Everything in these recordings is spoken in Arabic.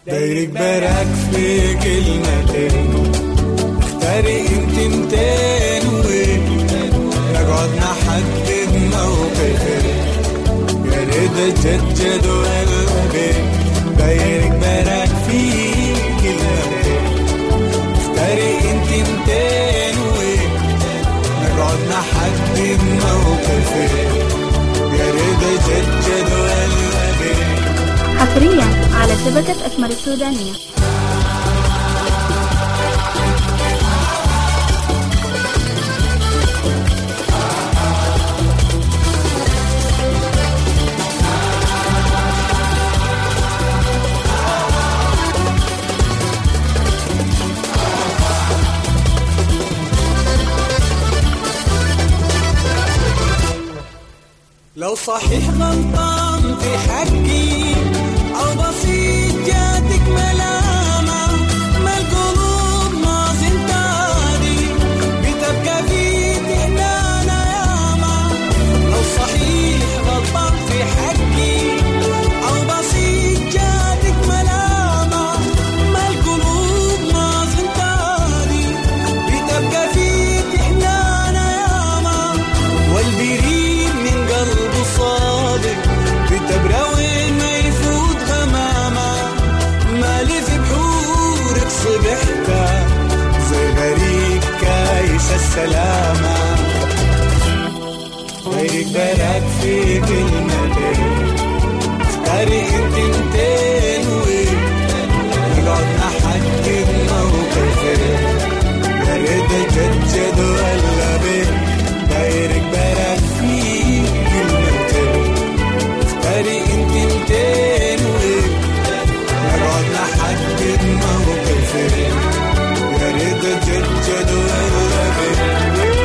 دايرك براك في كلمتين، اختاري انت متين وين نقعد نحدد موقفين، يا ريت اتجدد وقلبي. دايرك براك في كلمتين، اختاري انت متين وين نقعد نحدد موقفين، يا ريت اتجدد وقلبي. حصريا على شبكة أسمر السودانية. لو صحيح غلطان في حقي أو بسيط جاتك ملامة، ما القلوب ما زنتاني بتبقى في تهنانا ياما. لو صحيح غلطان في حقي أو بسيط جاتك ملامة، ما القلوب ما زنتاني بتبقى في تهنانا ياما. والبريد من قلبه صادق بتبروي ما يفوت غمامة، مالي في بحورك صبحت زي غريب كايس السلامة. غيرك بلاك في كلمتين، اختاري انت متين وين نقعد نحدد موقفين، يا ريت اتجدد وقلبي. غيرك بلاك في كلمتين، اختاري انت متين وين نقعد نحدد موقفين، يا ريت اتجدد وقلبي.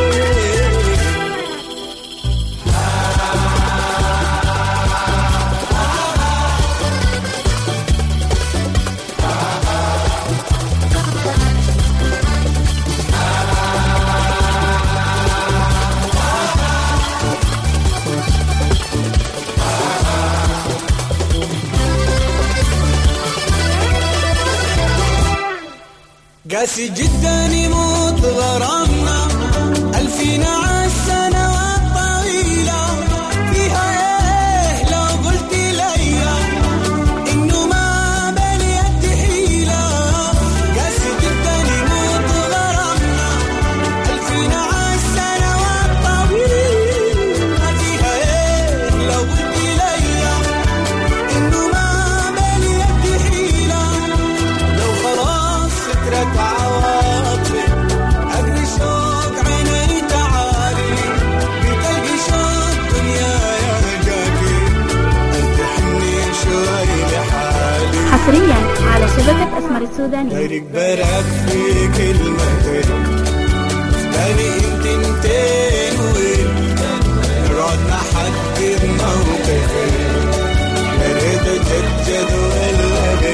قاسي جدا يموت غرامنا، ألفين عالسنوات طويلة، فيها ايه لو قلت ليا إنه ما باليد حيلة. قاسي جدا يموت غرامنا، ألفين عالسنوات طويلة، فيها ايه لو قلت ليا إنه ما باليد حيلة. لو خلاص فكرة عواطفي أجري شوق عيني تعالي، بتلقي شوق دنيا يا جاكي ارتحني شوي لحالي. حصريا على شبكة أسمر السودانية. غيرك براك في كلمتين، اختاري انت متين وين نقعد نحدد موقفين، يا ريت اتجدد وقلبي.